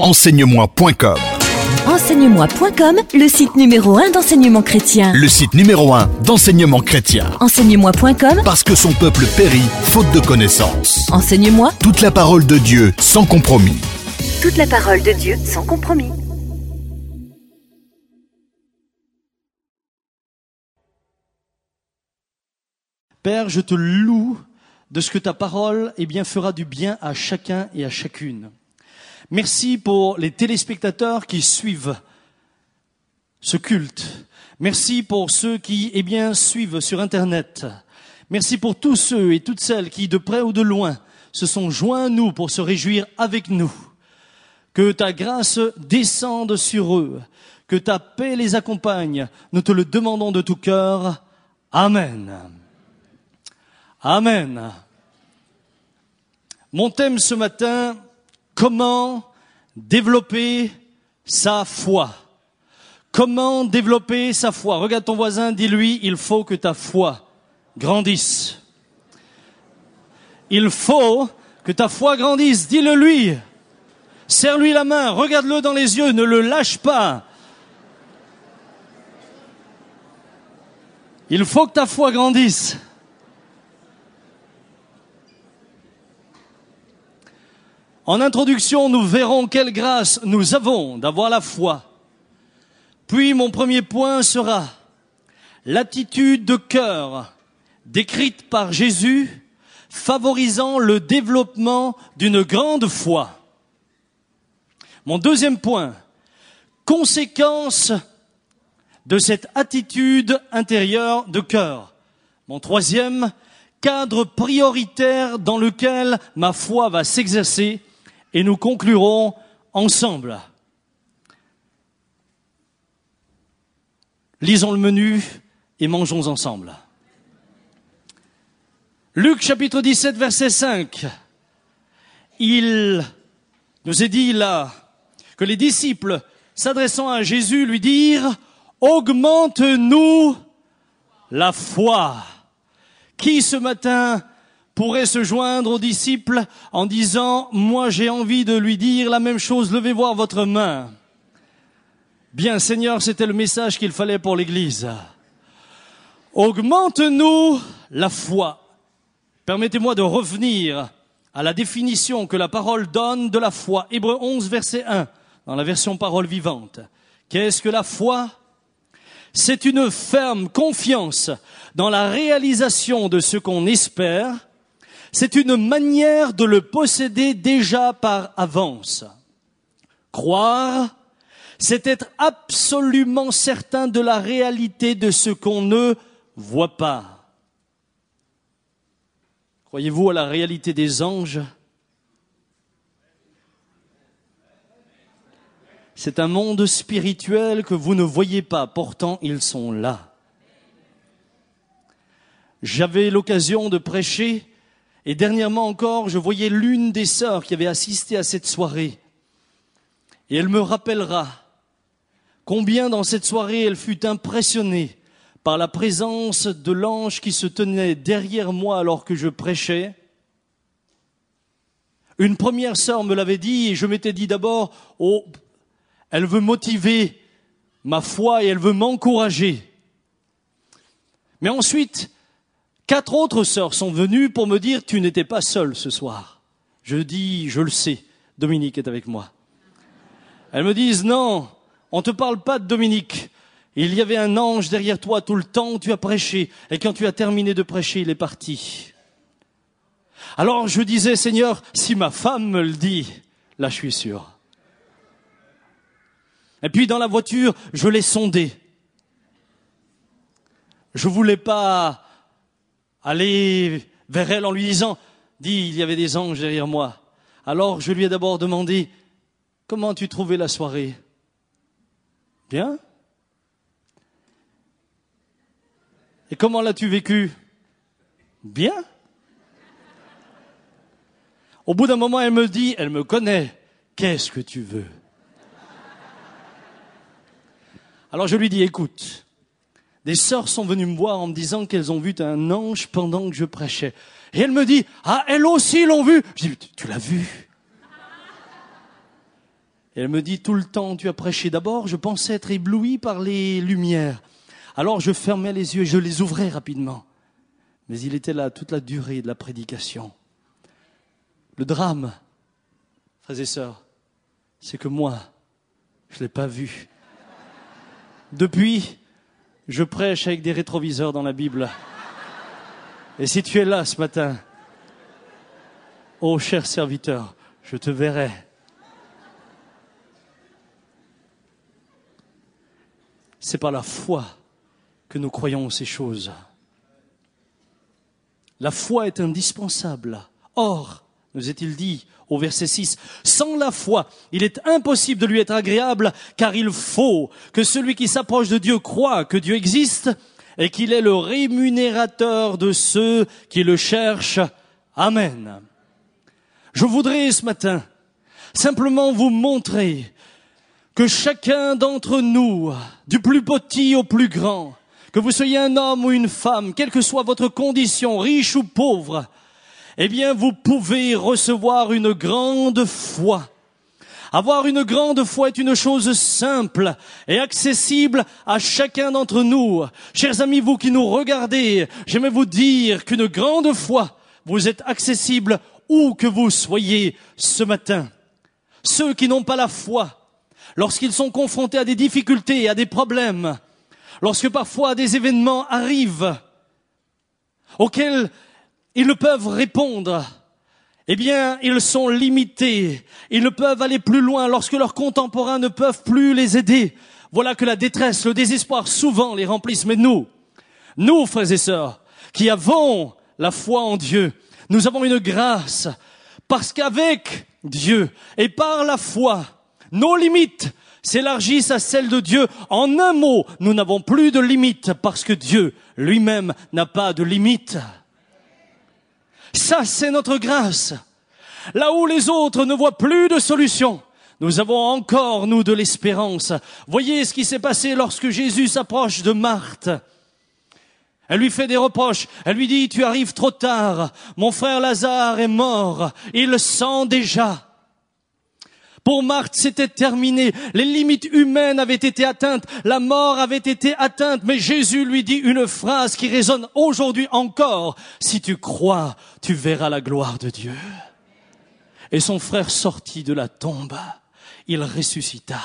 Enseigne-moi.com. Enseigne-moi.com, le site numéro 1 d'enseignement chrétien. Le site numéro 1 d'enseignement chrétien. Enseigne-moi.com, Parce que son peuple périt faute de connaissances. Enseigne-moi. Toute la parole de Dieu sans compromis. Toute la parole de Dieu sans compromis. Père, je te loue de ce que ta parole fera du bien à chacun et à chacune. Merci pour les téléspectateurs qui suivent ce culte. Merci pour ceux qui suivent sur Internet. Merci pour tous ceux et toutes celles qui, de près ou de loin, se sont joints à nous pour se réjouir avec nous. Que ta grâce descende sur eux, que ta paix les accompagne. Nous te le demandons de tout cœur. Amen. Amen. Mon thème ce matin, comment développer sa foi. Comment développer sa foi? Regarde ton voisin, dis-lui, il faut que ta foi grandisse. Il faut que ta foi grandisse, dis-le lui. Serre-lui la main, regarde-le dans les yeux, ne le lâche pas. Il faut que ta foi grandisse. En introduction, nous verrons quelle grâce nous avons d'avoir la foi. Puis mon premier point sera l'attitude de cœur décrite par Jésus, favorisant le développement d'une grande foi. Mon deuxième point, conséquence de cette attitude intérieure de cœur. Mon troisième, cadre prioritaire dans lequel ma foi va s'exercer. Et nous conclurons ensemble. Lisons le menu et mangeons ensemble. Luc chapitre 17 verset 5. Il nous est dit là que les disciples s'adressant à Jésus lui dirent « Augmente-nous la foi ». Qui ce matin pourrait se joindre aux disciples en disant « Moi j'ai envie de lui dire la même chose, levez voir votre main ». Bien Seigneur, c'était le message qu'il fallait pour l'Église. Augmente-nous la foi. Permettez-moi de revenir à la définition que la parole donne de la foi. Hébreux 11 verset 1 dans la version parole vivante. Qu'est-ce que la foi ? C'est une ferme confiance dans la réalisation de ce qu'on espère. C'est une manière de le posséder déjà par avance. Croire, c'est être absolument certain de la réalité de ce qu'on ne voit pas. Croyez-vous à la réalité des anges ? C'est un monde spirituel que vous ne voyez pas, pourtant ils sont là. J'avais l'occasion de prêcher. Et dernièrement encore, je voyais l'une des sœurs qui avait assisté à cette soirée. Et elle me rappellera combien dans cette soirée elle fut impressionnée par la présence de l'ange qui se tenait derrière moi alors que je prêchais. Une première sœur me l'avait dit et je m'étais dit d'abord, oh, elle veut motiver ma foi et elle veut m'encourager. Mais ensuite, 4 autres sœurs sont venues pour me dire « Tu n'étais pas seule ce soir ». Je dis « Je le sais, Dominique est avec moi ». Elles me disent « Non, on ne te parle pas de Dominique. Il y avait un ange derrière toi tout le temps où tu as prêché. Et quand tu as terminé de prêcher, il est parti. » Alors je disais « Seigneur, si ma femme me le dit, là je suis sûr. » Et puis dans la voiture, je l'ai sondé. Je voulais pas aller vers elle en lui disant « Dis, il y avait des anges derrière moi. » Alors je lui ai d'abord demandé « Comment as-tu trouvé la soirée ?»« Bien. »« Et comment l'as-tu vécu ?»« Bien. » Au bout d'un moment, elle me dit, elle me connaît, « Qu'est-ce que tu veux ?» Alors je lui dis « Écoute, des sœurs sont venues me voir en me disant qu'elles ont vu un ange pendant que je prêchais. » Et elle me dit, « Ah, elles aussi l'ont vu ?» Je dis, « Tu l'as vu ?» Et elle me dit, tout le temps, tu as prêché. D'abord, je pensais être ébloui par les lumières. Alors, je fermais les yeux et je les ouvrais rapidement. Mais il était là toute la durée de la prédication. Le drame, frères et sœurs, c'est que moi, je ne l'ai pas vu. Depuis, je prêche avec des rétroviseurs dans la Bible. Et si tu es là ce matin, ô cher serviteur, je te verrai. C'est par la foi que nous croyons ces choses. La foi est indispensable. Or, nous est-il dit au verset 6, sans la foi, il est impossible de lui être agréable, car il faut que celui qui s'approche de Dieu croie que Dieu existe et qu'il est le rémunérateur de ceux qui le cherchent. Amen. Je voudrais ce matin simplement vous montrer que chacun d'entre nous, du plus petit au plus grand, que vous soyez un homme ou une femme, quelle que soit votre condition, riche ou pauvre, eh bien, vous pouvez recevoir une grande foi. Avoir une grande foi est une chose simple et accessible à chacun d'entre nous. Chers amis, vous qui nous regardez, j'aimerais vous dire qu'une grande foi vous est accessible où que vous soyez ce matin. Ceux qui n'ont pas la foi, lorsqu'ils sont confrontés à des difficultés, à des problèmes, lorsque parfois des événements arrivent auxquels ils ne peuvent répondre, eh bien, ils sont limités. Ils ne peuvent aller plus loin lorsque leurs contemporains ne peuvent plus les aider. Voilà que la détresse, le désespoir souvent les remplissent. Mais nous, frères et sœurs, qui avons la foi en Dieu, nous avons une grâce parce qu'avec Dieu et par la foi, nos limites s'élargissent à celles de Dieu. En un mot, nous n'avons plus de limites parce que Dieu lui-même n'a pas de limites. Ça, c'est notre grâce. Là où les autres ne voient plus de solution, nous avons encore, nous, de l'espérance. Voyez ce qui s'est passé lorsque Jésus s'approche de Marthe. Elle lui fait des reproches. Elle lui dit, tu arrives trop tard. Mon frère Lazare est mort. Il le sent déjà. Pour Marthe, c'était terminé. Les limites humaines avaient été atteintes. La mort avait été atteinte. Mais Jésus lui dit une phrase qui résonne aujourd'hui encore. Si tu crois, tu verras la gloire de Dieu. Et son frère sortit de la tombe. Il ressuscita.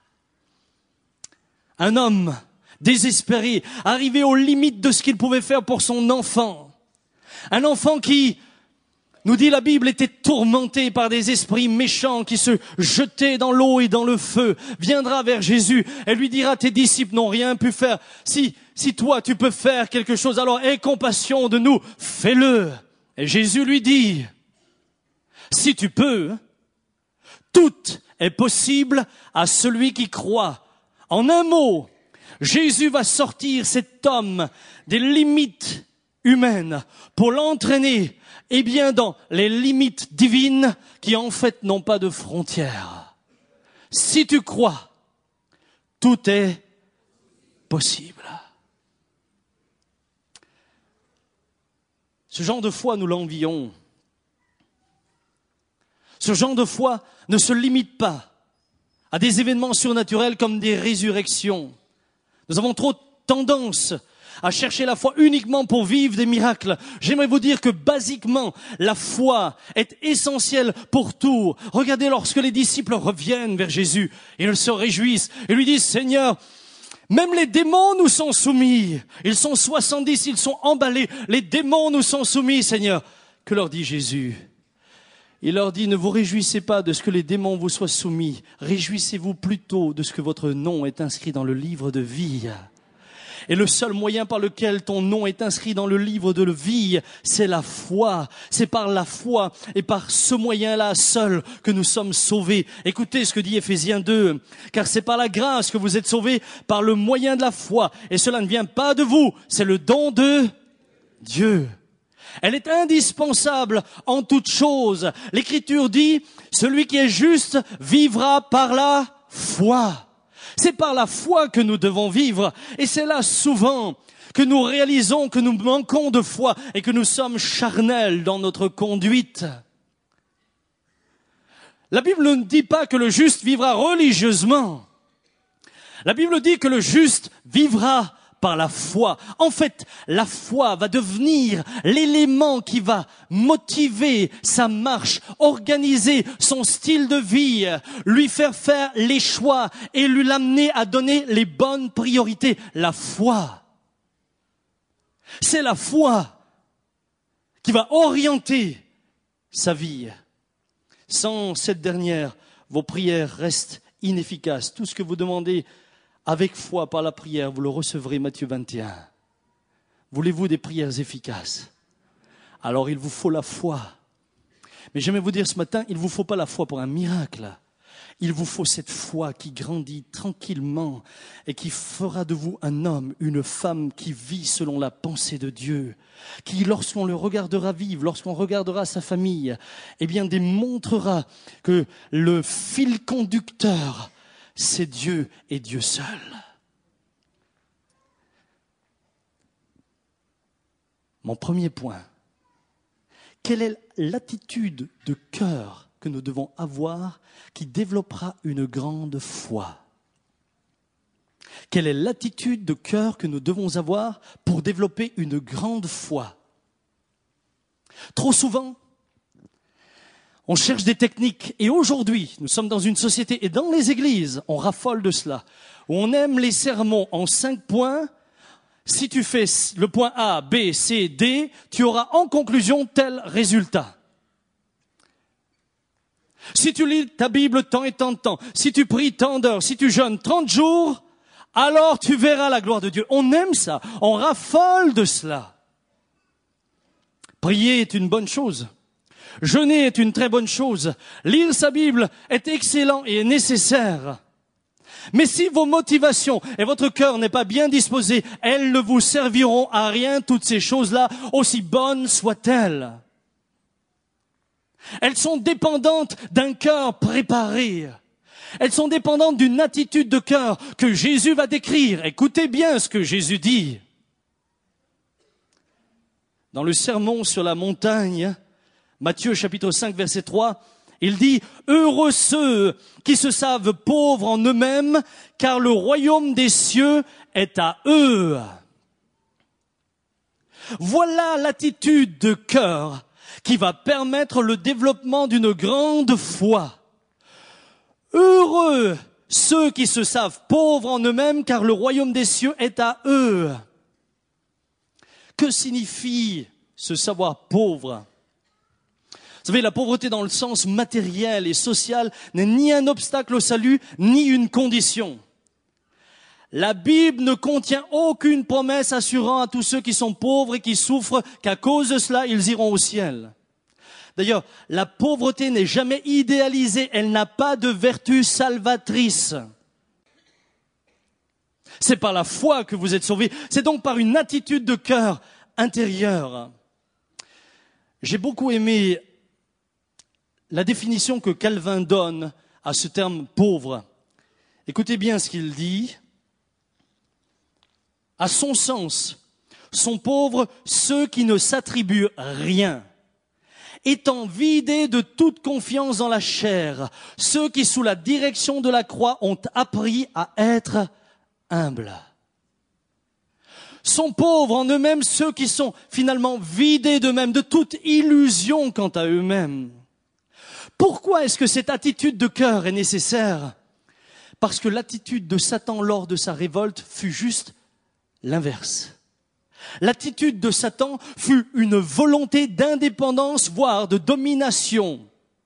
Un homme désespéré, arrivé aux limites de ce qu'il pouvait faire pour son enfant. Un enfant qui, nous dit la Bible, était tourmenté par des esprits méchants qui se jetaient dans l'eau et dans le feu, viendra vers Jésus et lui dira, tes disciples n'ont rien pu faire. Si toi tu peux faire quelque chose, alors aie compassion de nous, fais-le. Et Jésus lui dit, si tu peux, tout est possible à celui qui croit. En un mot, Jésus va sortir cet homme des limites humaines pour l'entraîner eh bien dans les limites divines qui en fait n'ont pas de frontières. Si tu crois, tout est possible. Ce genre de foi, nous l'envions. Ce genre de foi ne se limite pas à des événements surnaturels comme des résurrections. Nous avons trop tendance à chercher la foi uniquement pour vivre des miracles. J'aimerais vous dire que basiquement, la foi est essentielle pour tout. Regardez lorsque les disciples reviennent vers Jésus, ils se réjouissent et lui disent, Seigneur, même les démons nous sont soumis. Ils sont 70, ils sont emballés. Les démons nous sont soumis, Seigneur. Que leur dit Jésus ? Il leur dit, ne vous réjouissez pas de ce que les démons vous soient soumis. Réjouissez-vous plutôt de ce que votre nom est inscrit dans le livre de vie. Et le seul moyen par lequel ton nom est inscrit dans le livre de la vie, c'est la foi. C'est par la foi et par ce moyen-là seul que nous sommes sauvés. Écoutez ce que dit Éphésiens 2. Car c'est par la grâce que vous êtes sauvés, par le moyen de la foi. Et cela ne vient pas de vous, c'est le don de Dieu. Elle est indispensable en toute chose. L'Écriture dit, celui qui est juste vivra par la foi. C'est par la foi que nous devons vivre. Et c'est là souvent que nous réalisons que nous manquons de foi et que nous sommes charnels dans notre conduite. La Bible ne dit pas que le juste vivra religieusement. La Bible dit que le juste vivra par la foi. En fait, la foi va devenir l'élément qui va motiver sa marche, organiser son style de vie, lui faire faire les choix et lui l'amener à donner les bonnes priorités. La foi. C'est la foi qui va orienter sa vie. Sans cette dernière, vos prières restent inefficaces. Tout ce que vous demandez avec foi par la prière, vous le recevrez, Matthieu 21. Voulez-vous des prières efficaces? Alors il vous faut la foi. Mais j'aimerais vous dire ce matin, il ne vous faut pas la foi pour un miracle. Il vous faut cette foi qui grandit tranquillement et qui fera de vous un homme, une femme qui vit selon la pensée de Dieu, qui lorsqu'on le regardera vivre, lorsqu'on regardera sa famille, eh bien démontrera que le fil conducteur, c'est Dieu et Dieu seul. Mon premier point, quelle est l'attitude de cœur que nous devons avoir qui développera une grande foi? Quelle est l'attitude de cœur que nous devons avoir pour développer une grande foi? Trop souvent, on cherche des techniques et aujourd'hui, nous sommes dans une société et dans les églises, on raffole de cela, où on aime les sermons en 5 points. Si tu fais le point A, B, C, D, tu auras en conclusion tel résultat. Si tu lis ta Bible tant et tant de temps, si tu pries tant d'heures, si tu jeûnes 30 jours, alors tu verras la gloire de Dieu. On aime ça, on raffole de cela. Prier est une bonne chose. Jeûner est une très bonne chose. Lire sa Bible est excellent et est nécessaire. Mais si vos motivations et votre cœur n'est pas bien disposé, elles ne vous serviront à rien, toutes ces choses-là, aussi bonnes soient-elles. Elles sont dépendantes d'un cœur préparé. Elles sont dépendantes d'une attitude de cœur que Jésus va décrire. Écoutez bien ce que Jésus dit. Dans le sermon sur la montagne, Matthieu chapitre 5 verset 3, il dit « Heureux ceux qui se savent pauvres en eux-mêmes, car le royaume des cieux est à eux. » Voilà l'attitude de cœur qui va permettre le développement d'une grande foi. Heureux ceux qui se savent pauvres en eux-mêmes, car le royaume des cieux est à eux. Que signifie se savoir pauvre? Vous savez, la pauvreté dans le sens matériel et social n'est ni un obstacle au salut, ni une condition. La Bible ne contient aucune promesse assurant à tous ceux qui sont pauvres et qui souffrent qu'à cause de cela, ils iront au ciel. D'ailleurs, la pauvreté n'est jamais idéalisée, elle n'a pas de vertu salvatrice. C'est par la foi que vous êtes sauvés, c'est donc par une attitude de cœur intérieure. J'ai beaucoup aimé la définition que Calvin donne à ce terme pauvre. Écoutez bien ce qu'il dit. À son sens, sont pauvres ceux qui ne s'attribuent rien, étant vidés de toute confiance dans la chair, ceux qui sous la direction de la croix ont appris à être humbles. Sont pauvres en eux-mêmes ceux qui sont finalement vidés d'eux-mêmes, de toute illusion quant à eux-mêmes. Pourquoi est-ce que cette attitude de cœur est nécessaire? Parce que l'attitude de Satan lors de sa révolte fut juste l'inverse. L'attitude de Satan fut une volonté d'indépendance, voire de domination.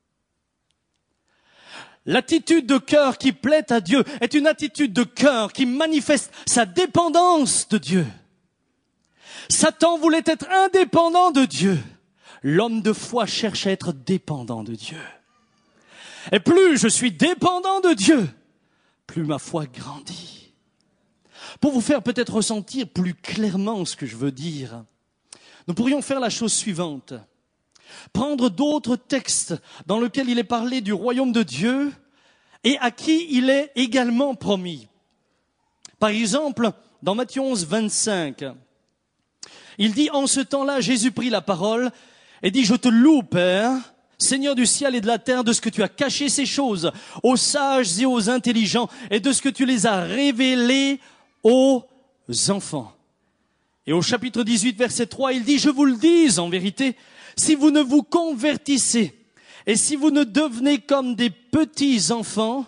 L'attitude de cœur qui plaît à Dieu est une attitude de cœur qui manifeste sa dépendance de Dieu. Satan voulait être indépendant de Dieu. L'homme de foi cherche à être dépendant de Dieu. Et plus je suis dépendant de Dieu, plus ma foi grandit. Pour vous faire peut-être ressentir plus clairement ce que je veux dire, nous pourrions faire la chose suivante. Prendre d'autres textes dans lesquels il est parlé du royaume de Dieu et à qui il est également promis. Par exemple, dans Matthieu 11, 25, il dit « En ce temps-là, Jésus prit la parole et dit « Je te loue, Père, Seigneur du ciel et de la terre, de ce que tu as caché ces choses aux sages et aux intelligents et de ce que tu les as révélées aux enfants. Et au chapitre 18, verset 3, il dit, je vous le dis en vérité, si vous ne vous convertissez et si vous ne devenez comme des petits enfants,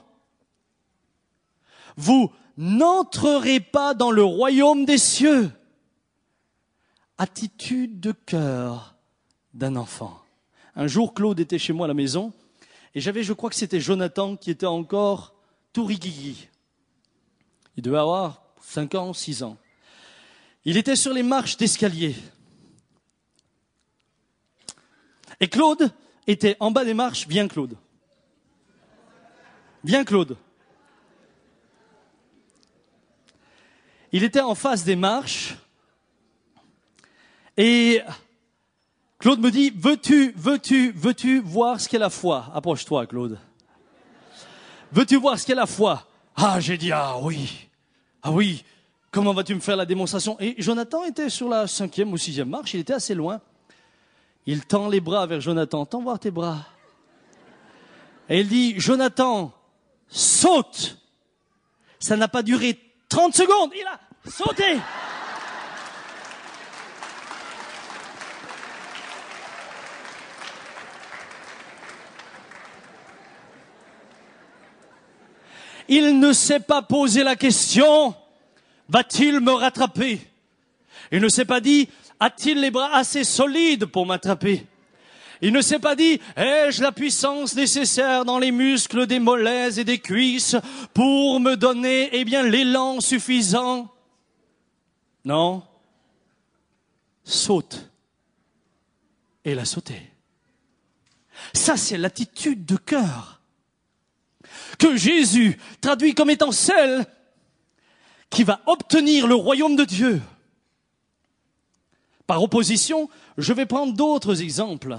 vous n'entrerez pas dans le royaume des cieux. Attitude de cœur d'un enfant. Un jour, Claude était chez moi à la maison et j'avais, je crois que c'était Jonathan qui était encore tout rigigui. Il devait avoir 5 ans, 6 ans. Il était sur les marches d'escalier. Et Claude était en bas des marches. Viens, Claude. Viens, Claude. Il était en face des marches. Et Claude me dit, veux-tu voir ce qu'est la foi? Approche-toi, Claude. Veux-tu voir ce qu'est la foi? Ah, j'ai dit, ah oui. Comment vas-tu me faire la démonstration? Et Jonathan était sur la 5e ou 6e marche, il était assez loin. Il tend les bras vers Jonathan. Tends voir tes bras. Et il dit, Jonathan, saute. Ça n'a pas duré 30 secondes. Il a sauté. Il ne s'est pas posé la question, va-t-il me rattraper? Il ne s'est pas dit, a-t-il les bras assez solides pour m'attraper? Il ne s'est pas dit, ai-je la puissance nécessaire dans les muscles des mollets et des cuisses pour me donner, l'élan suffisant? Non. Saute. Et il a sauté. Ça, c'est l'attitude de cœur que Jésus traduit comme étant celle qui va obtenir le royaume de Dieu. Par opposition, je vais prendre d'autres exemples.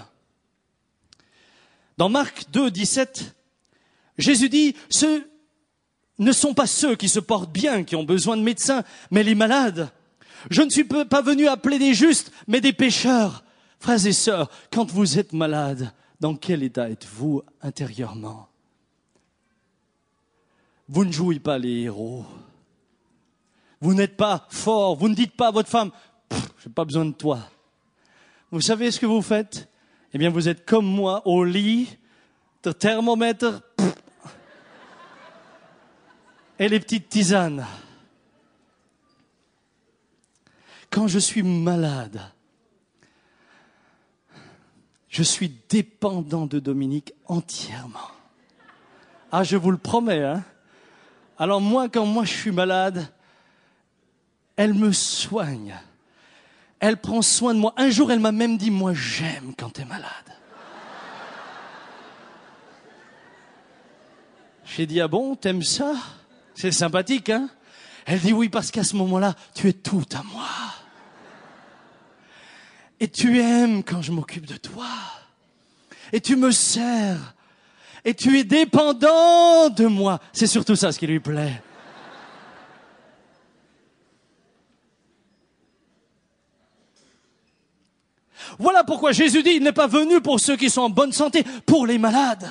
Dans Marc 2, 17, Jésus dit, ce ne sont pas ceux qui se portent bien qui ont besoin de médecins, mais les malades. Je ne suis pas venu appeler des justes, mais des pécheurs. Frères et sœurs, quand vous êtes malades, dans quel état êtes-vous intérieurement? Vous ne jouez pas les héros. Vous n'êtes pas fort. Vous ne dites pas à votre femme, j'ai pas besoin de toi. Vous savez ce que vous faites? Eh bien, vous êtes comme moi, au lit, de thermomètre, et les petites tisanes. Quand je suis malade, je suis dépendant de Dominique entièrement. Ah, je vous le promets, hein. Alors moi, quand je suis malade, elle me soigne. Elle prend soin de moi. Un jour, elle m'a même dit, moi, j'aime quand t'es malade. J'ai dit, ah bon, t'aimes ça? C'est sympathique, hein? Elle dit, oui, parce qu'à ce moment-là, tu es tout à moi. Et tu aimes quand je m'occupe de toi. Et tu me sers. Et tu es dépendant de moi. C'est surtout ça ce qui lui plaît. Voilà pourquoi Jésus dit, il n'est pas venu pour ceux qui sont en bonne santé, pour les malades.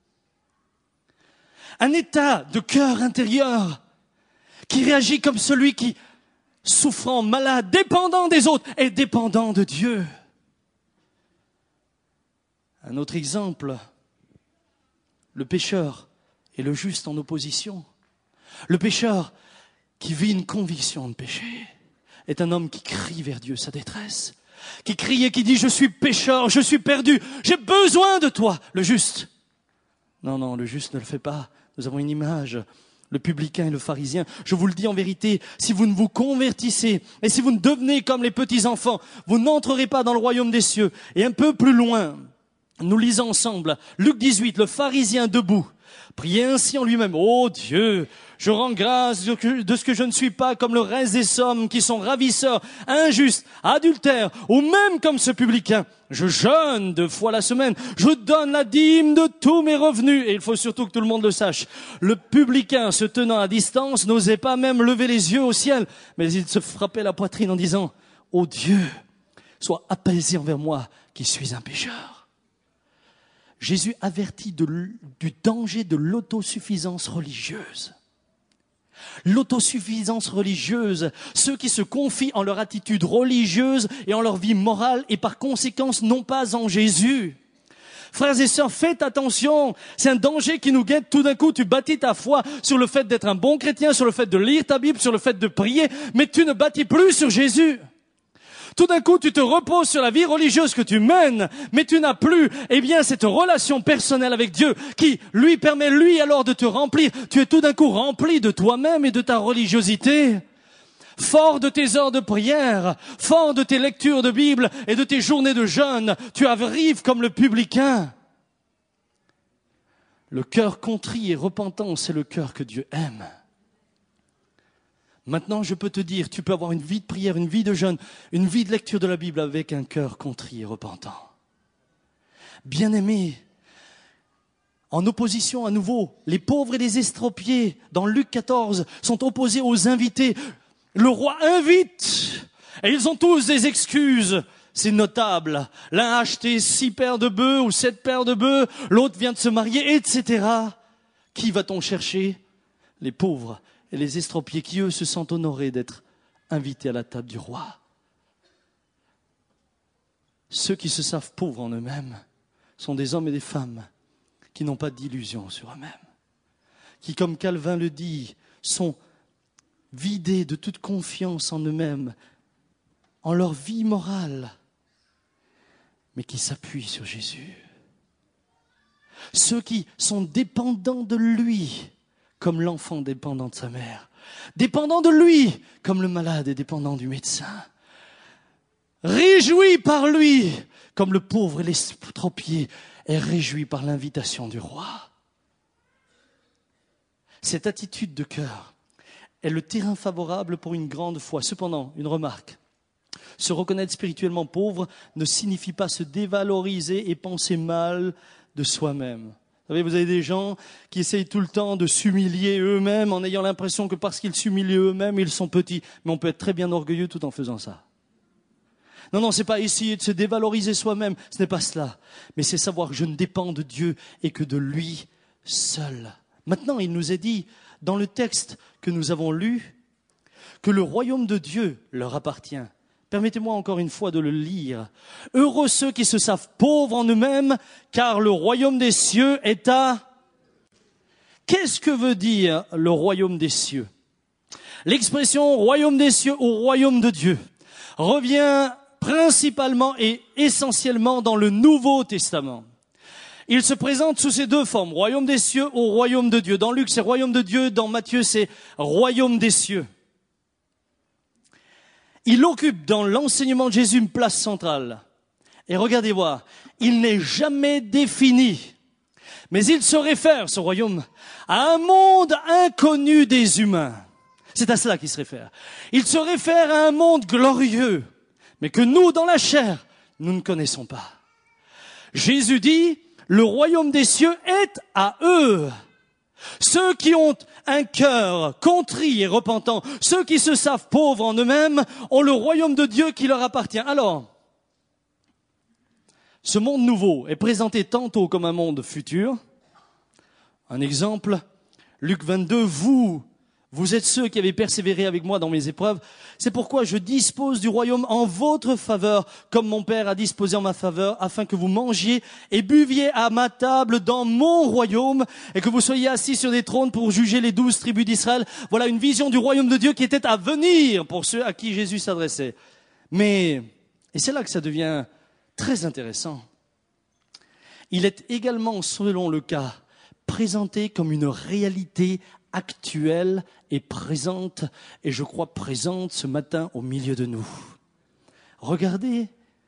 Un état de cœur intérieur qui réagit comme celui qui, souffrant, malade, dépendant des autres, est dépendant de Dieu. Un autre exemple, le pécheur et le juste en opposition. Le pécheur qui vit une conviction de péché est un homme qui crie vers Dieu sa détresse, qui crie et qui dit « Je suis pécheur, je suis perdu, j'ai besoin de toi ». Le juste. Non, le juste ne le fait pas. Nous avons une image, le publicain et le pharisien. Je vous le dis en vérité, si vous ne vous convertissez et si vous ne devenez comme les petits-enfants, vous n'entrerez pas dans le royaume des cieux. Et un peu plus loin, nous lisons ensemble Luc 18, le pharisien debout, priait ainsi en lui-même. « Oh Dieu, je rends grâce de ce que je ne suis pas comme le reste des hommes qui sont ravisseurs, injustes, adultères, ou même comme ce publicain. Je jeûne 2 fois la semaine, je donne la dîme de tous mes revenus. » Et il faut surtout que tout le monde le sache. Le publicain, se tenant à distance, n'osait pas même lever les yeux au ciel, mais il se frappait la poitrine en disant « Oh Dieu, sois apaisé envers moi qui suis un pécheur. » Jésus avertit du danger de l'autosuffisance religieuse. L'autosuffisance religieuse, ceux qui se confient en leur attitude religieuse et en leur vie morale et par conséquence non pas en Jésus. Frères et sœurs, faites attention, c'est un danger qui nous guette. Tout d'un coup, tu bâtis ta foi sur le fait d'être un bon chrétien, sur le fait de lire ta Bible, sur le fait de prier, mais tu ne bâtis plus sur Jésus. Tout d'un coup, tu te reposes sur la vie religieuse que tu mènes, mais tu n'as plus, cette relation personnelle avec Dieu qui lui permet, alors de te remplir. Tu es tout d'un coup rempli de toi-même et de ta religiosité. Fort de tes heures de prière, fort de tes lectures de Bible et de tes journées de jeûne, tu arrives comme le publicain. Le cœur contrit et repentant, c'est le cœur que Dieu aime. Maintenant, je peux te dire, tu peux avoir une vie de prière, une vie de jeûne, une vie de lecture de la Bible avec un cœur contrit et repentant. Bien-aimés, en opposition à nouveau, les pauvres et les estropiés, dans Luc 14, sont opposés aux invités. Le roi invite, et ils ont tous des excuses. C'est notable. L'un a acheté 6 paires de bœufs ou 7 paires de bœufs, l'autre vient de se marier, etc. Qui va-t-on chercher? Les pauvres et les estropiés qui, eux, se sentent honorés d'être invités à la table du roi. Ceux qui se savent pauvres en eux-mêmes sont des hommes et des femmes qui n'ont pas d'illusions sur eux-mêmes, qui, comme Calvin le dit, sont vidés de toute confiance en eux-mêmes, en leur vie morale, mais qui s'appuient sur Jésus. Ceux qui sont dépendants de lui, comme l'enfant dépendant de sa mère, dépendant de lui, comme le malade est dépendant du médecin, réjouis par lui, comme le pauvre et l'estropié est réjoui par l'invitation du roi. Cette attitude de cœur est le terrain favorable pour une grande foi. Cependant, une remarque, se reconnaître spirituellement pauvre ne signifie pas se dévaloriser et penser mal de soi-même. Vous avez des gens qui essayent tout le temps de s'humilier eux-mêmes en ayant l'impression que parce qu'ils s'humilient eux-mêmes, ils sont petits. Mais on peut être très bien orgueilleux tout en faisant ça. Non, c'est pas essayer de se dévaloriser soi-même, ce n'est pas cela. Mais c'est savoir que je ne dépends de Dieu et que de lui seul. Maintenant, il nous est dit, dans le texte que nous avons lu, que le royaume de Dieu leur appartient. Permettez-moi encore une fois de le lire. Heureux ceux qui se savent pauvres en eux-mêmes, car le royaume des cieux est à... Qu'est-ce que veut dire le royaume des cieux? L'expression royaume des cieux ou royaume de Dieu revient principalement et essentiellement dans le Nouveau Testament. Il se présente sous ces deux formes, royaume des cieux ou royaume de Dieu. Dans Luc, c'est royaume de Dieu, dans Matthieu, c'est royaume des cieux. Il occupe dans l'enseignement de Jésus une place centrale. Et regardez voir, il n'est jamais défini, mais il se réfère, ce royaume, à un monde inconnu des humains. C'est à cela qu'il se réfère. Il se réfère à un monde glorieux, mais que nous, dans la chair, nous ne connaissons pas. Jésus dit, le royaume des cieux est à eux. Ceux qui ont un cœur contrit et repentant, ceux qui se savent pauvres en eux-mêmes, ont le royaume de Dieu qui leur appartient. Alors, ce monde nouveau est présenté tantôt comme un monde futur. Un exemple, Luc 22, vous êtes ceux qui avez persévéré avec moi dans mes épreuves. C'est pourquoi je dispose du royaume en votre faveur, comme mon Père a disposé en ma faveur, afin que vous mangiez et buviez à ma table dans mon royaume, et que vous soyez assis sur des trônes pour juger les 12 tribus d'Israël. Voilà une vision du royaume de Dieu qui était à venir pour ceux à qui Jésus s'adressait. Mais, et c'est là que ça devient très intéressant, il est également, selon le cas, présenté comme une réalité actuelle et présente, et je crois présente ce matin au milieu de nous. Regardez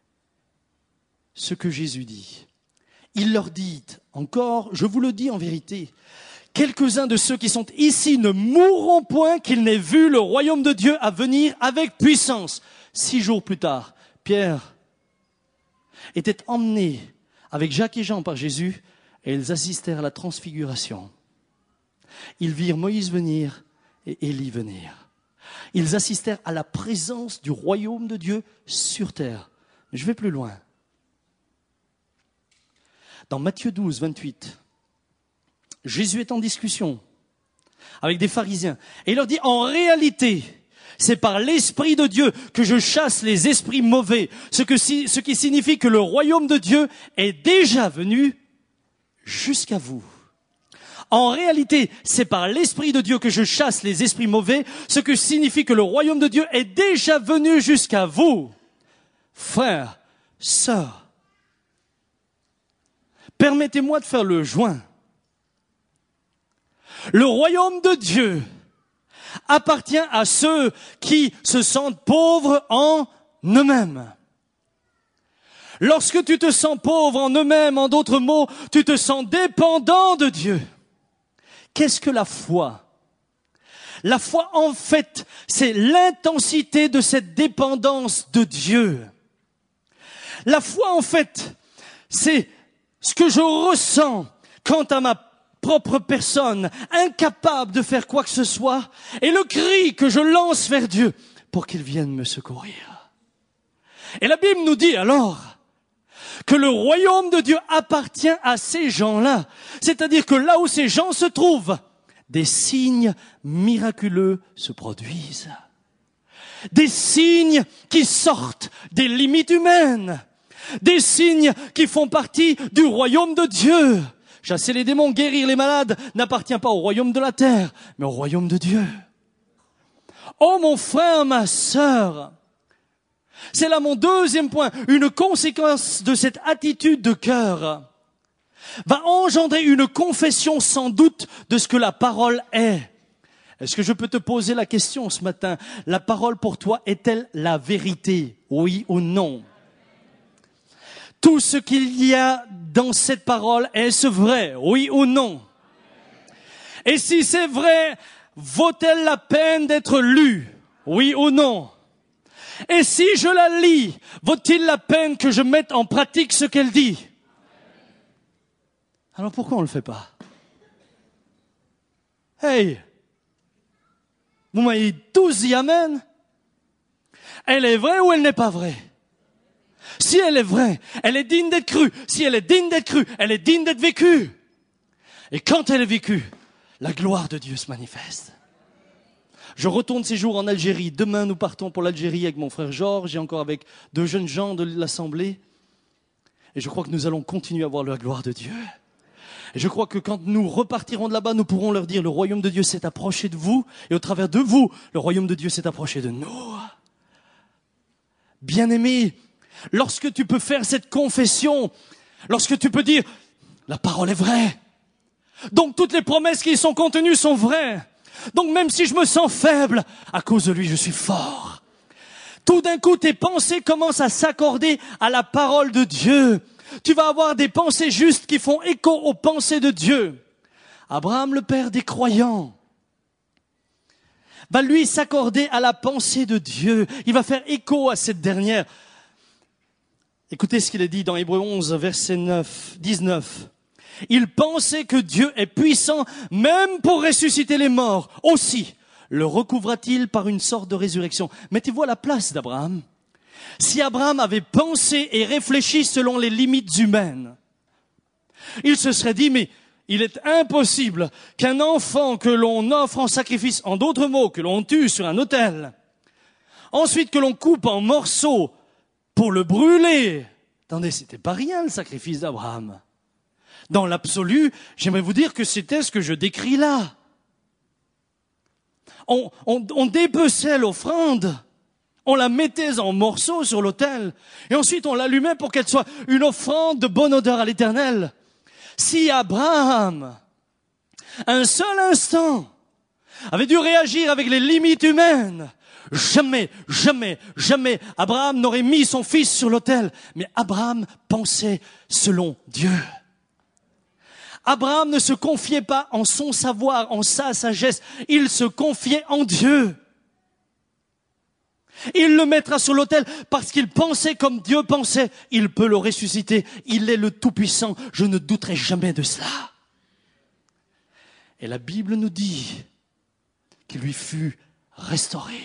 ce que Jésus dit. Il leur dit encore, je vous le dis en vérité, quelques-uns de ceux qui sont ici ne mourront point qu'ils n'aient vu le royaume de Dieu à venir avec puissance. 6 jours plus tard, Pierre était emmené avec Jacques et Jean par Jésus et ils assistèrent à la transfiguration. Ils virent Moïse venir et Élie venir. Ils assistèrent à la présence du royaume de Dieu sur terre. Mais je vais plus loin. Dans Matthieu 12, 28, Jésus est en discussion avec des pharisiens. Et il leur dit, en réalité, c'est par l'Esprit de Dieu que je chasse les esprits mauvais, ce qui signifie que le royaume de Dieu est déjà venu jusqu'à vous. En réalité, c'est par l'Esprit de Dieu que je chasse les esprits mauvais, ce qui signifie que le royaume de Dieu est déjà venu jusqu'à vous. Frères, sœurs, permettez-moi de faire le joint. Le royaume de Dieu appartient à ceux qui se sentent pauvres en eux-mêmes. Lorsque tu te sens pauvre en eux-mêmes, en d'autres mots, tu te sens dépendant de Dieu. Qu'est-ce que la foi? La foi, en fait, c'est l'intensité de cette dépendance de Dieu. La foi, en fait, c'est ce que je ressens quant à ma propre personne, incapable de faire quoi que ce soit, et le cri que je lance vers Dieu pour qu'il vienne me secourir. Et la Bible nous dit alors que le royaume de Dieu appartient à ces gens-là. C'est-à-dire que là où ces gens se trouvent, des signes miraculeux se produisent. Des signes qui sortent des limites humaines. Des signes qui font partie du royaume de Dieu. Chasser les démons, guérir les malades n'appartient pas au royaume de la terre, mais au royaume de Dieu. Oh mon frère, ma sœur, c'est là mon deuxième point. Une conséquence de cette attitude de cœur va engendrer une confession sans doute de ce que la parole est. Est-ce que je peux te poser la question ce matin? La parole pour toi est-elle la vérité? Oui ou non? Tout ce qu'il y a dans cette parole, est-ce vrai? Oui ou non? Et si c'est vrai, vaut-elle la peine d'être lue? Oui ou non? Et si je la lis, vaut-il la peine que je mette en pratique ce qu'elle dit? Alors pourquoi on ne le fait pas? Hey! Vous m'avez tous dit amen? Elle est vraie ou elle n'est pas vraie? Si elle est vraie, elle est digne d'être crue. Si elle est digne d'être crue, elle est digne d'être vécue. Et quand elle est vécue, la gloire de Dieu se manifeste. Je retourne ces jours en Algérie. Demain, nous partons pour l'Algérie avec mon frère Georges et encore avec 2 jeunes gens de l'Assemblée. Et je crois que nous allons continuer à voir la gloire de Dieu. Et je crois que quand nous repartirons de là-bas, nous pourrons leur dire, le royaume de Dieu s'est approché de vous. Et au travers de vous, le royaume de Dieu s'est approché de nous. Bien-aimés, lorsque tu peux faire cette confession, lorsque tu peux dire, la parole est vraie. Donc toutes les promesses qui y sont contenues sont vraies. Donc même si je me sens faible, à cause de lui, je suis fort. Tout d'un coup, tes pensées commencent à s'accorder à la parole de Dieu. Tu vas avoir des pensées justes qui font écho aux pensées de Dieu. Abraham, le père des croyants, va lui s'accorder à la pensée de Dieu. Il va faire écho à cette dernière. Écoutez ce qu'il est dit dans Hébreux 11, verset 19. Il pensait que Dieu est puissant même pour ressusciter les morts. Aussi, le recouvra-t-il par une sorte de résurrection. Mettez-vous à la place d'Abraham. Si Abraham avait pensé et réfléchi selon les limites humaines, il se serait dit, mais il est impossible qu'un enfant que l'on offre en sacrifice, en d'autres mots, que l'on tue sur un autel, ensuite que l'on coupe en morceaux pour le brûler. Attendez, c'était pas rien le sacrifice d'Abraham. Dans l'absolu, j'aimerais vous dire que c'était ce que je décris là. On dépeçait l'offrande, on la mettait en morceaux sur l'autel, et ensuite on l'allumait pour qu'elle soit une offrande de bonne odeur à l'Éternel. Si Abraham, un seul instant, avait dû réagir avec les limites humaines, jamais Abraham n'aurait mis son fils sur l'autel. Mais Abraham pensait selon Dieu. Abraham ne se confiait pas en son savoir, en sa sagesse. Il se confiait en Dieu. Il le mettra sur l'autel parce qu'il pensait comme Dieu pensait. Il peut le ressusciter. Il est le Tout-Puissant. Je ne douterai jamais de cela. Et la Bible nous dit qu'il lui fut restauré,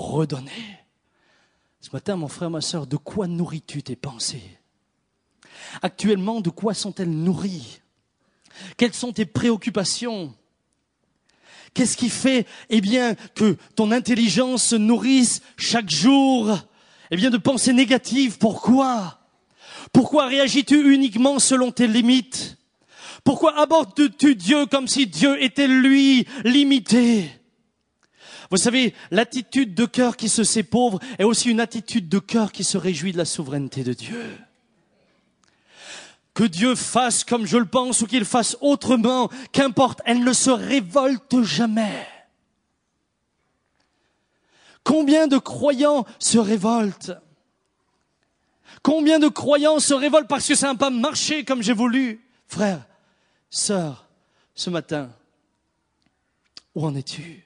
redonné. Ce matin, mon frère, ma sœur, de quoi nourris-tu tes pensées? Actuellement, de quoi sont-elles nourries? Quelles sont tes préoccupations? Qu'est-ce qui fait, que ton intelligence se nourrisse chaque jour, de pensées négatives? Pourquoi? Pourquoi réagis-tu uniquement selon tes limites? Pourquoi abordes-tu Dieu comme si Dieu était lui limité? Vous savez, l'attitude de cœur qui se sait pauvre est aussi une attitude de cœur qui se réjouit de la souveraineté de Dieu. Que Dieu fasse comme je le pense ou qu'il fasse autrement, qu'importe, elle ne se révolte jamais. Combien de croyants se révoltent? Combien de croyants se révoltent parce que ça n'a pas marché comme j'ai voulu? Frère, sœur, ce matin, où en es-tu?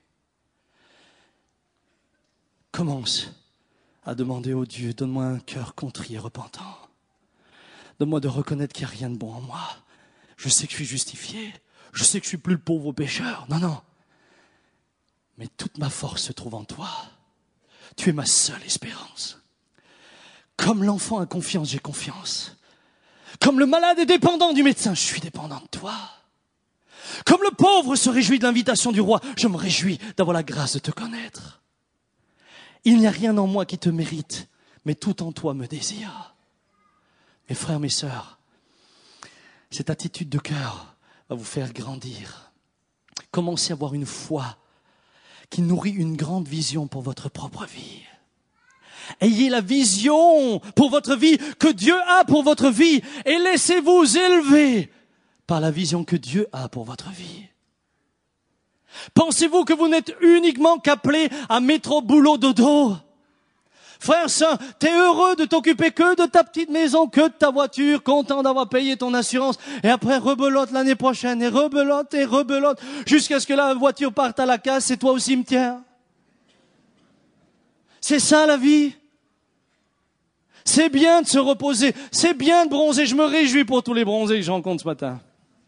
Commence à demander au Dieu, donne-moi un cœur contrit et repentant. Donne-moi de reconnaître qu'il n'y a rien de bon en moi. Je sais que je suis justifié. Je sais que je suis plus le pauvre pécheur. Non. Mais toute ma force se trouve en toi. Tu es ma seule espérance. Comme l'enfant a confiance, j'ai confiance. Comme le malade est dépendant du médecin, je suis dépendant de toi. Comme le pauvre se réjouit de l'invitation du roi, je me réjouis d'avoir la grâce de te connaître. Il n'y a rien en moi qui te mérite, mais tout en toi me désire. Mes frères, mes sœurs, cette attitude de cœur va vous faire grandir. Commencez à avoir une foi qui nourrit une grande vision pour votre propre vie. Ayez la vision pour votre vie que Dieu a pour votre vie et laissez-vous élever par la vision que Dieu a pour votre vie. Pensez-vous que vous n'êtes uniquement qu'appelé à métro, boulot, dodo? Frère, sœur, t'es heureux de t'occuper que de ta petite maison, que de ta voiture, content d'avoir payé ton assurance, et après rebelote l'année prochaine, et rebelote, jusqu'à ce que la voiture parte à la casse et toi au cimetière. C'est ça la vie. C'est bien de se reposer, c'est bien de bronzer, je me réjouis pour tous les bronzés que je rencontre ce matin.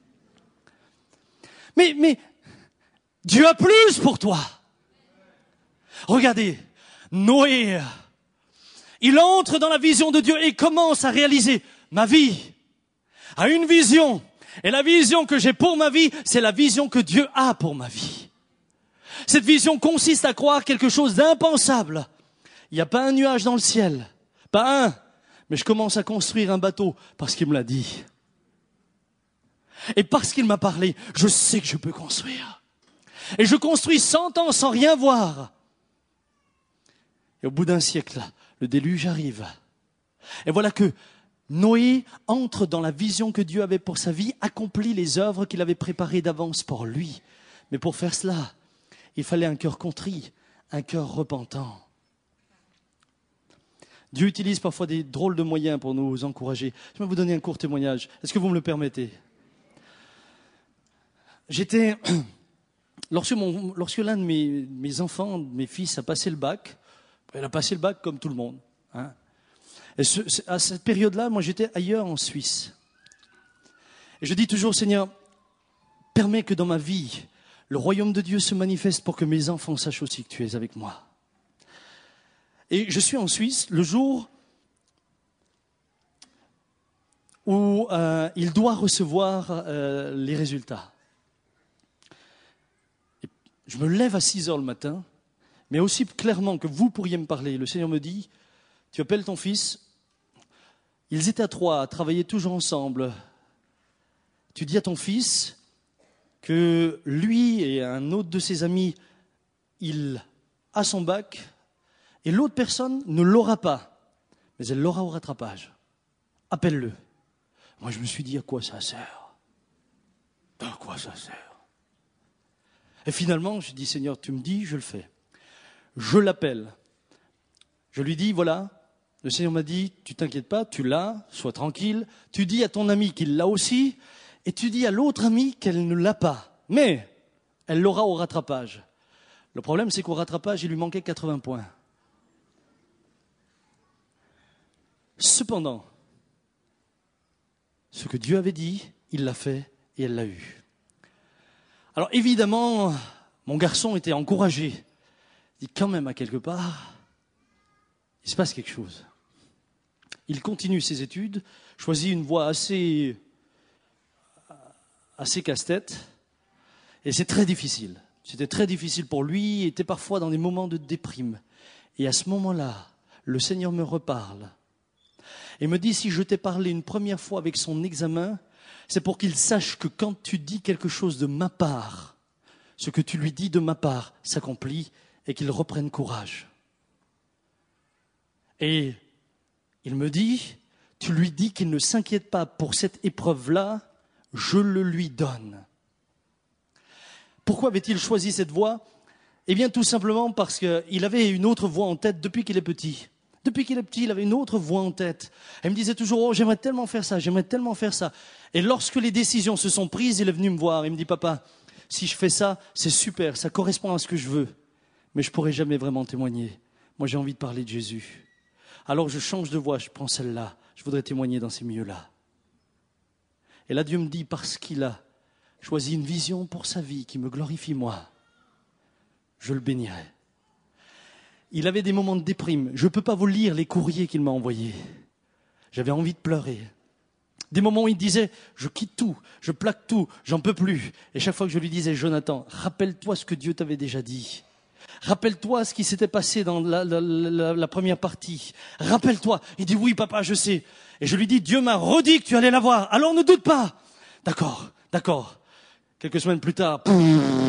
Mais Dieu a plus pour toi. Regardez, Noé, il entre dans la vision de Dieu et commence à réaliser ma vie a une vision. Et la vision que j'ai pour ma vie, c'est la vision que Dieu a pour ma vie. Cette vision consiste à croire quelque chose d'impensable. Il n'y a pas un nuage dans le ciel, pas un, mais je commence à construire un bateau parce qu'il me l'a dit. Et parce qu'il m'a parlé, je sais que je peux construire. Et je construis 100 ans sans rien voir. Et au bout d'un siècle, le déluge arrive. Et voilà que Noé entre dans la vision que Dieu avait pour sa vie, accomplit les œuvres qu'il avait préparées d'avance pour lui. Mais pour faire cela, il fallait un cœur contrit, un cœur repentant. Dieu utilise parfois des drôles de moyens pour nous encourager. Je vais vous donner un court témoignage. Est-ce que vous me le permettez? Lorsque l'un de mes enfants, mes fils, a passé le bac, il a passé le bac comme tout le monde. Hein. Et à cette période-là, moi j'étais ailleurs en Suisse. Et je dis toujours, Seigneur, permets que dans ma vie, le royaume de Dieu se manifeste pour que mes enfants sachent aussi que tu es avec moi. Et je suis en Suisse le jour où il doit recevoir les résultats. Et je me lève à 6 heures le matin, mais aussi clairement que vous pourriez me parler. Le Seigneur me dit, tu appelles ton fils, ils étaient à 3, à travailler toujours ensemble. Tu dis à ton fils que lui et un autre de ses amis, il a son bac, et l'autre personne ne l'aura pas, mais elle l'aura au rattrapage. Appelle-le. Moi, je me suis dit, à quoi ça sert? À quoi ça sert? Et finalement, je dis, Seigneur, tu me dis, je le fais. Je l'appelle. Je lui dis, voilà, le Seigneur m'a dit, tu t'inquiètes pas, tu l'as, sois tranquille. Tu dis à ton ami qu'il l'a aussi, et tu dis à l'autre ami qu'elle ne l'a pas. Mais elle l'aura au rattrapage. Le problème, c'est qu'au rattrapage, il lui manquait 80 points. Cependant, ce que Dieu avait dit, il l'a fait et elle l'a eu. Alors évidemment, mon garçon était encouragé. Il dit quand même à quelque part, il se passe quelque chose. Il continue ses études, choisit une voie assez casse-tête, et c'est très difficile. C'était très difficile pour lui, il était parfois dans des moments de déprime. Et à ce moment-là, le Seigneur me reparle et me dit, si je t'ai parlé une première fois avec son examen, c'est pour qu'il sache que quand tu dis quelque chose de ma part, ce que tu lui dis de ma part s'accomplit et qu'il reprenne courage. Et il me dit, tu lui dis qu'il ne s'inquiète pas pour cette épreuve-là, je le lui donne. Pourquoi avait-il choisi cette voie ? Eh bien, tout simplement parce qu'il avait une autre voie en tête depuis qu'il est petit. Depuis qu'il est petit, il avait une autre voie en tête. Il me disait toujours, oh, j'aimerais tellement faire ça, j'aimerais tellement faire ça. Et lorsque les décisions se sont prises, il est venu me voir. Il me dit, papa, si je fais ça, c'est super, ça correspond à ce que je veux. Mais je ne pourrai jamais vraiment témoigner. Moi, j'ai envie de parler de Jésus. Alors, je change de voie, je prends celle-là. Je voudrais témoigner dans ces milieux-là. Et là, Dieu me dit, parce qu'il a choisi une vision pour sa vie qui me glorifie moi, je le bénirai. Il avait des moments de déprime. Je ne peux pas vous lire les courriers qu'il m'a envoyés. J'avais envie de pleurer. Des moments où il disait, je quitte tout, je plaque tout, j'en peux plus. Et chaque fois que je lui disais, Jonathan, rappelle-toi ce que Dieu t'avait déjà dit. Rappelle-toi ce qui s'était passé dans la première partie. Rappelle-toi. Il dit, oui papa, je sais. Et je lui dis, Dieu m'a redit que tu allais la voir. Alors ne doute pas. D'accord. Quelques semaines plus tard, alors,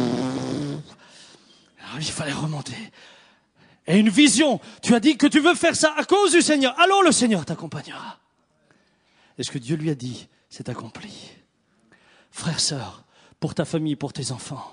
il fallait remonter. Et une vision, tu as dit que tu veux faire ça à cause du Seigneur. Alors le Seigneur t'accompagnera. Et ce que Dieu lui a dit, c'est accompli. Frère, sœur, pour ta famille, pour tes enfants,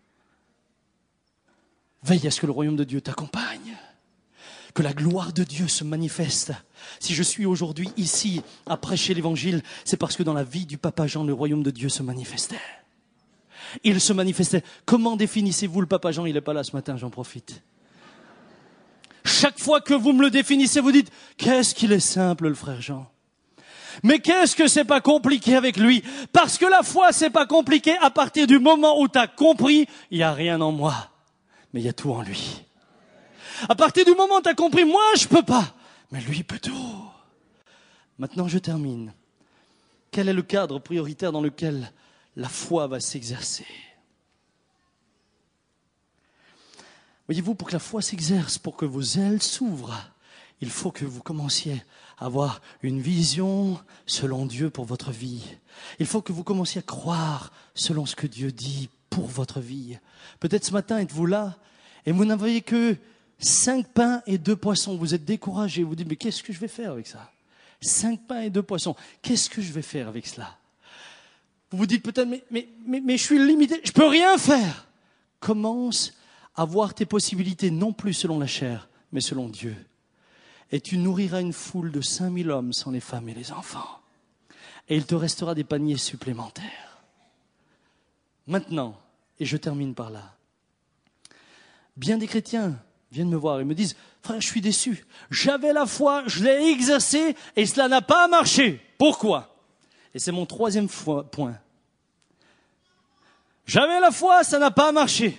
veille à ce que le royaume de Dieu t'accompagne. Que la gloire de Dieu se manifeste. Si je suis aujourd'hui ici à prêcher l'évangile, c'est parce que dans la vie du Papa Jean, le royaume de Dieu se manifestait. Il se manifestait. Comment définissez-vous le Papa Jean ? Il n'est pas là ce matin, j'en profite. Chaque fois que vous me le définissez, vous dites, qu'est-ce qu'il est simple le frère Jean. Mais qu'est-ce que c'est pas compliqué avec lui ? Parce que la foi, c'est pas compliqué à partir du moment où tu as compris, il n'y a rien en moi, mais il y a tout en lui. À partir du moment où tu as compris, moi je peux pas, mais lui il peut tout. Maintenant je termine. Quel est le cadre prioritaire dans lequel la foi va s'exercer ? Voyez-vous, pour que la foi s'exerce, pour que vos ailes s'ouvrent, il faut que vous commenciez à avoir une vision selon Dieu pour votre vie. Il faut que vous commenciez à croire selon ce que Dieu dit pour votre vie. Peut-être ce matin, êtes-vous là et vous n'avez que 5 pains et 2 poissons. Vous êtes découragé, vous dites, mais qu'est-ce que je vais faire avec ça ? 5 pains et 2 poissons, qu'est-ce que je vais faire avec cela ? Vous vous dites peut-être, mais je suis limité, je ne peux rien faire. Commence à voir tes possibilités, non plus selon la chair, mais selon Dieu. Et tu nourriras une foule de 5000 hommes sans les femmes et les enfants. Et il te restera des paniers supplémentaires. Maintenant, et je termine par là, bien des chrétiens viennent me voir et me disent, frère, je suis déçu. J'avais la foi, je l'ai exercée et cela n'a pas marché. Pourquoi ? Et c'est mon 3e point. J'avais la foi, ça n'a pas marché.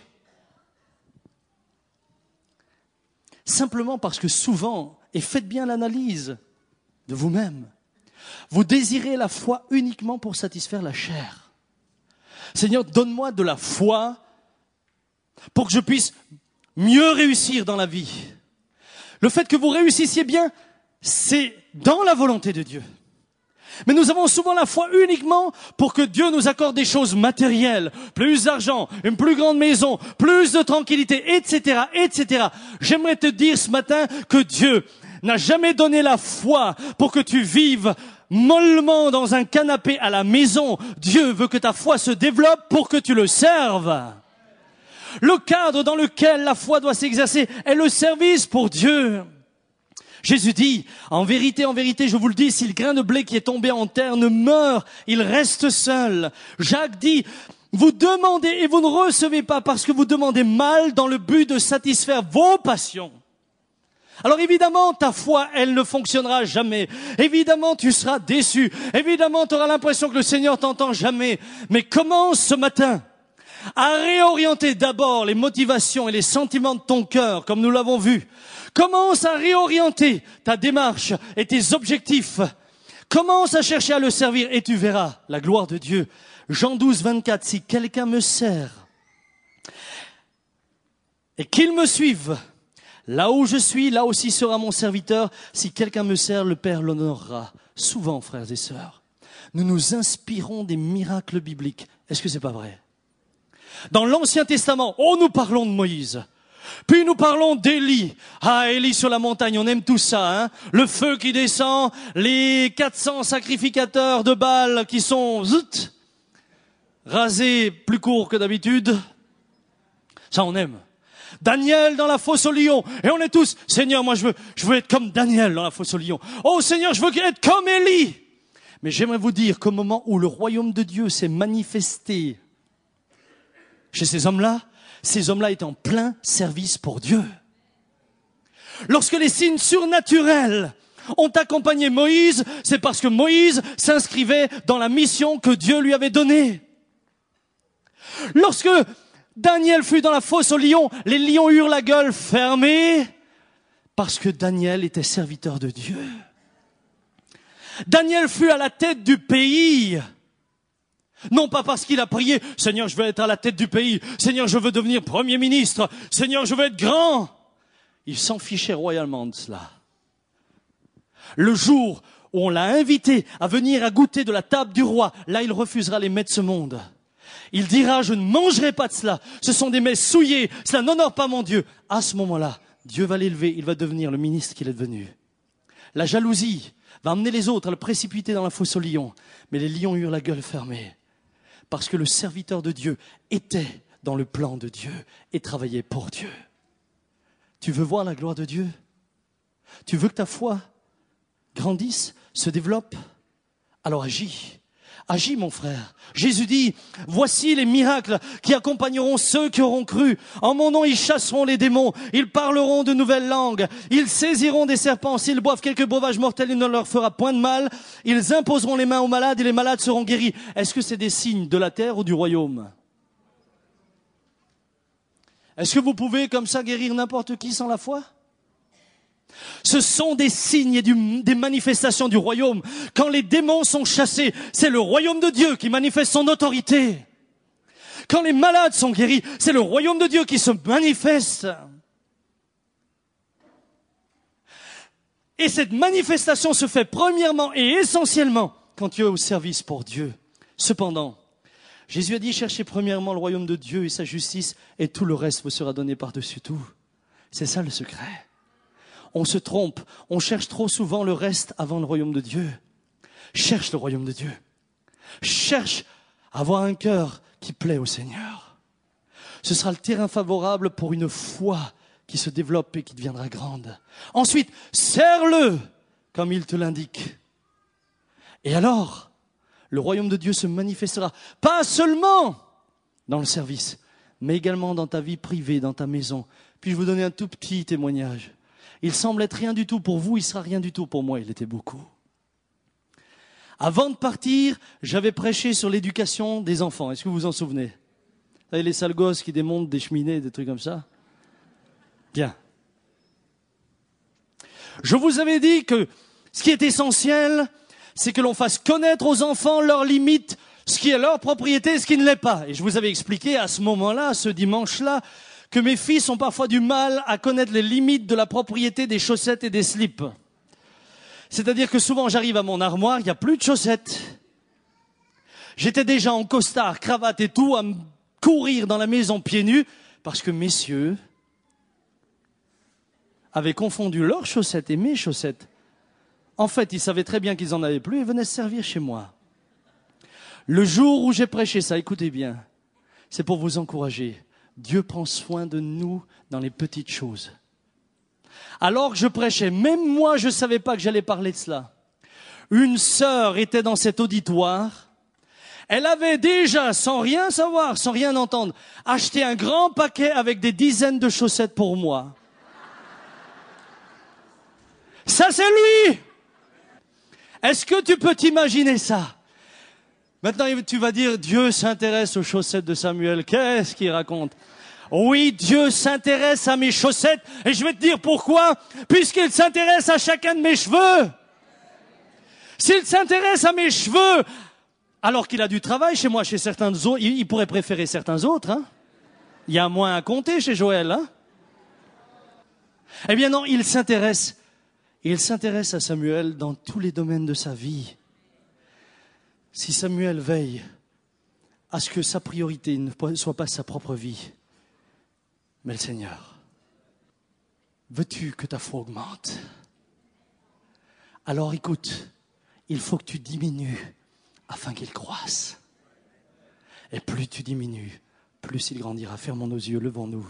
Simplement parce que souvent, et faites bien l'analyse de vous-même, vous désirez la foi uniquement pour satisfaire la chair. Seigneur, donne-moi de la foi pour que je puisse mieux réussir dans la vie. Le fait que vous réussissiez bien, c'est dans la volonté de Dieu. Mais nous avons souvent la foi uniquement pour que Dieu nous accorde des choses matérielles, plus d'argent, une plus grande maison, plus de tranquillité, etc., etc. J'aimerais te dire ce matin que Dieu n'a jamais donné la foi pour que tu vives mollement dans un canapé à la maison. Dieu veut que ta foi se développe pour que tu le serves. Le cadre dans lequel la foi doit s'exercer est le service pour Dieu. Jésus dit, en vérité, je vous le dis, si le grain de blé qui est tombé en terre ne meurt, il reste seul. Jacques dit, vous demandez et vous ne recevez pas parce que vous demandez mal dans le but de satisfaire vos passions. Alors évidemment, ta foi, elle ne fonctionnera jamais. Évidemment, tu seras déçu. Évidemment, tu auras l'impression que le Seigneur t'entend jamais. Mais commence ce matin à réorienter d'abord les motivations et les sentiments de ton cœur, comme nous l'avons vu. Commence à réorienter ta démarche et tes objectifs. Commence à chercher à le servir et tu verras la gloire de Dieu. Jean 12, 24, si quelqu'un me sert et qu'il me suive, là où je suis, là aussi sera mon serviteur. Si quelqu'un me sert, le Père l'honorera. Souvent, frères et sœurs, nous nous inspirons des miracles bibliques. Est-ce que c'est pas vrai? Dans l'Ancien Testament, nous parlons de Moïse. Puis nous parlons d'Élie. Ah, Élie sur la montagne, on aime tout ça, hein. Le feu qui descend, les 400 sacrificateurs de Baal qui sont rasés plus courts que d'habitude. Ça, on aime. Daniel dans la fosse au lion. Et on est tous, Seigneur, moi je veux être comme Daniel dans la fosse au lion. Oh Seigneur, je veux être comme Élie. Mais j'aimerais vous dire qu'au moment où le royaume de Dieu s'est manifesté chez ces hommes-là étaient en plein service pour Dieu. Lorsque les signes surnaturels ont accompagné Moïse, c'est parce que Moïse s'inscrivait dans la mission que Dieu lui avait donnée. Lorsque Daniel fut dans la fosse aux lions, les lions eurent la gueule fermée parce que Daniel était serviteur de Dieu. Daniel fut à la tête du pays, non pas parce qu'il a prié, Seigneur, je veux être à la tête du pays, Seigneur, je veux devenir premier ministre, Seigneur, je veux être grand. Il s'en fichait royalement de cela. Le jour où on l'a invité à venir à goûter de la table du roi, là il refusera les mets de ce monde. Il dira, je ne mangerai pas de cela, ce sont des mets souillés, cela n'honore pas mon Dieu. À ce moment-là, Dieu va l'élever, il va devenir le ministre qu'il est devenu. La jalousie va amener les autres à le précipiter dans la fosse aux lions, mais les lions eurent la gueule fermée, parce que le serviteur de Dieu était dans le plan de Dieu et travaillait pour Dieu. Tu veux voir la gloire de Dieu? Tu veux que ta foi grandisse, se développe? Alors agis. Agis, mon frère. Jésus dit, voici les miracles qui accompagneront ceux qui auront cru. En mon nom, ils chasseront les démons. Ils parleront de nouvelles langues. Ils saisiront des serpents. S'ils boivent quelques breuvages mortels, il ne leur fera point de mal. Ils imposeront les mains aux malades et les malades seront guéris. Est-ce que c'est des signes de la terre ou du royaume? Est-ce que vous pouvez comme ça guérir n'importe qui sans la foi? Ce sont des signes et des manifestations du royaume. Quand les démons sont chassés, c'est le royaume de Dieu qui manifeste son autorité. Quand les malades sont guéris, c'est le royaume de Dieu qui se manifeste. Et cette manifestation se fait premièrement et essentiellement quand tu es au service pour Dieu. Cependant, Jésus a dit, cherchez premièrement le royaume de Dieu et sa justice, et tout le reste vous sera donné par-dessus tout. C'est ça le secret. On se trompe, on cherche trop souvent le reste avant le royaume de Dieu. Cherche le royaume de Dieu. Cherche à avoir un cœur qui plaît au Seigneur. Ce sera le terrain favorable pour une foi qui se développe et qui deviendra grande. Ensuite, sers-le comme il te l'indique. Et alors, le royaume de Dieu se manifestera, pas seulement dans le service, mais également dans ta vie privée, dans ta maison. Puis-je vous donner un tout petit témoignage? Il semble être rien du tout pour vous, il sera rien du tout pour moi, il était beaucoup. Avant de partir, j'avais prêché sur l'éducation des enfants. Est-ce que vous vous en souvenez? Vous savez, les sales gosses qui démontent des cheminées, des trucs comme ça? Bien. Je vous avais dit que ce qui est essentiel, c'est que l'on fasse connaître aux enfants leurs limites, ce qui est leur propriété et ce qui ne l'est pas. Et je vous avais expliqué à ce moment-là, ce dimanche-là, que mes fils ont parfois du mal à connaître les limites de la propriété des chaussettes et des slips. C'est-à-dire que souvent j'arrive à mon armoire, il n'y a plus de chaussettes. J'étais déjà en costard, cravate et tout, à me courir dans la maison pieds nus, parce que messieurs avaient confondu leurs chaussettes et mes chaussettes. En fait, ils savaient très bien qu'ils en avaient plus et venaient se servir chez moi. Le jour où j'ai prêché ça, écoutez bien, c'est pour vous encourager. Dieu prend soin de nous dans les petites choses. Alors que je prêchais, même moi je ne savais pas que j'allais parler de cela. Une sœur était dans cet auditoire. Elle avait déjà, sans rien savoir, sans rien entendre, acheté un grand paquet avec des dizaines de chaussettes pour moi. Ça c'est lui! Est-ce que tu peux t'imaginer ça? Maintenant, tu vas dire, Dieu s'intéresse aux chaussettes de Samuel. Qu'est-ce qu'il raconte? Oui, Dieu s'intéresse à mes chaussettes. Et je vais te dire pourquoi. Puisqu'il s'intéresse à chacun de mes cheveux. S'il s'intéresse à mes cheveux, alors qu'il a du travail chez moi, chez certains autres, il pourrait préférer certains autres. Hein. Il y a moins à compter chez Joël. Hein. Eh bien non, il s'intéresse à Samuel dans tous les domaines de sa vie. Si Samuel veille à ce que sa priorité ne soit pas sa propre vie, mais le Seigneur, veux-tu que ta foi augmente? Alors écoute, il faut que tu diminues afin qu'il croisse. Et plus tu diminues, plus il grandira. Fermons nos yeux, levons-nous.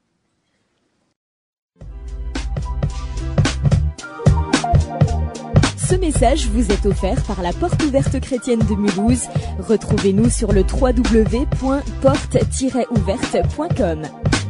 Ce message vous est offert par la Porte Ouverte Chrétienne de Mulhouse. Retrouvez-nous sur le www.porte-ouverte.com.